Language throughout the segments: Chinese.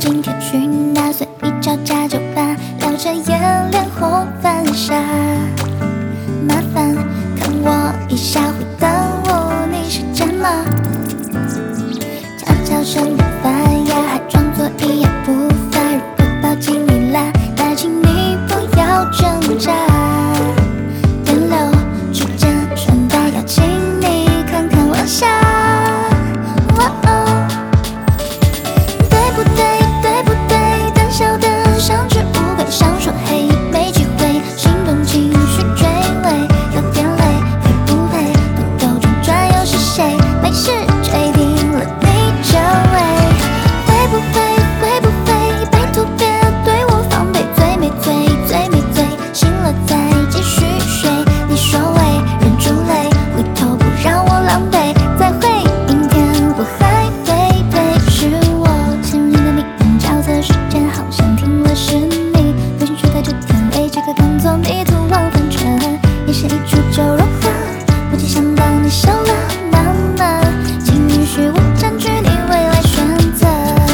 今天去哪？随意找家酒吧，聊着眼脸或犯傻。麻烦看我一下，回答我你是真吗？悄悄声不发芽，还装作一言不发。如果抱紧你啦，那请你不要挣扎。电流之间传达，邀请你看看晚霞。对不对？对不对？胆小的像只乌龟，想说嘿，没机会，心动情绪追尾，有点累，配不配？兜兜转转又是谁？没事，决定了你就位。会不会？会不会？拜托别对我防备，醉没醉？醉没醉？醒了再继续睡。你说喂，忍住泪，回头不让我狼狈。再会，明天我还会陪。是我陷入的迷人角色，时间好像停了是你。流星许在这天为这个当作迷途忘返却一时一触就融化。我只想当你笑了，那么请允许我占据你未来选择。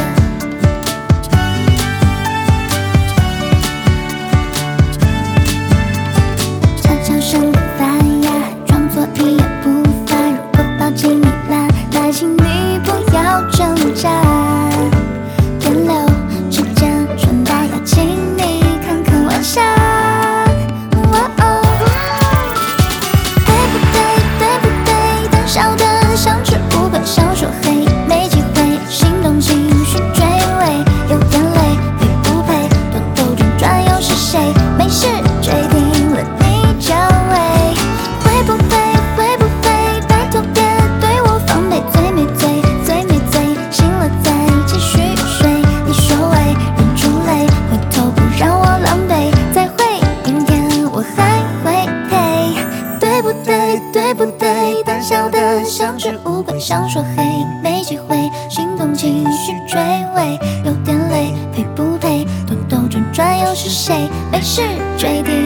悄悄声不发芽，还装作一言不发。如果抱紧你啦，那请你不要挣扎。电流之间传达，邀请你看看晚霞。对不对？对不对？胆小的像只乌龟，想说嘿，没机会，心动情绪追尾，有点累，配不配？兜兜转转又是谁？没事，决定了你就位。会不会？会不会？拜托别对我防备，醉没醉？醉没醉？醒了再继续睡。你说喂，忍住泪，回头不让我狼狈。再会，明天我还会陪。对不对？对不对？胆小的像只乌龟，想说嘿，没机会，心动情绪追尾，有点累，配不配？兜兜转转又是谁？没事，决定